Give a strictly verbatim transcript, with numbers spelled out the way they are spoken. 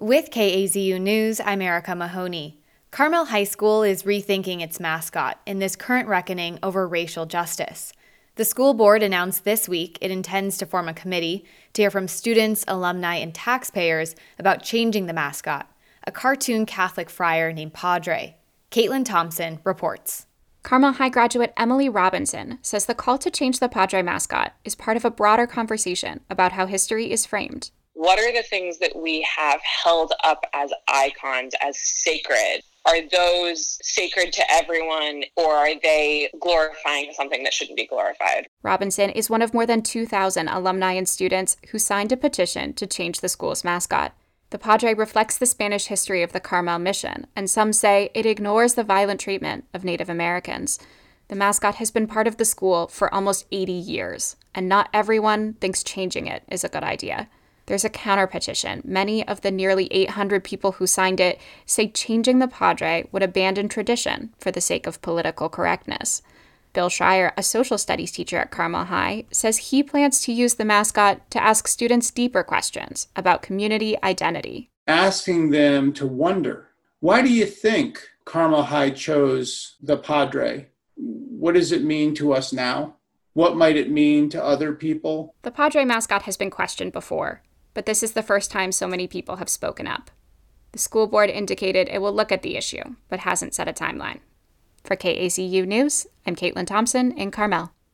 With K A Z U News, I'm Erica Mahoney. Carmel High School is rethinking its mascot in this current reckoning over racial justice. The school board announced this week it intends to form a committee to hear from students, alumni, and taxpayers about changing the mascot, a cartoon Catholic friar named Padre. Caitlin Thompson reports. Carmel High graduate Emily Robinson says the call to change the Padre mascot is part of a broader conversation about how history is framed. What are the things that we have held up as icons, as sacred? Are those sacred to everyone, or are they glorifying something that shouldn't be glorified? Robinson is one of more than two thousand alumni and students who signed a petition to change the school's mascot. The Padre reflects the Spanish history of the Carmel mission, and some say it ignores the violent treatment of Native Americans. The mascot has been part of the school for almost eighty years, and not everyone thinks changing it is a good idea. There's a counter-petition. Many of the nearly eight hundred people who signed it say changing the Padre would abandon tradition for the sake of political correctness. Bill Schreier, a social studies teacher at Carmel High, says he plans to use the mascot to ask students deeper questions about community identity. Asking them to wonder, why do you think Carmel High chose the Padre? What does it mean to us now? What might it mean to other people? The Padre mascot has been questioned before, but this is the first time so many people have spoken up. The school board indicated it will look at the issue, but hasn't set a timeline. For K A Z U News, I'm Caitlin Thompson in Carmel.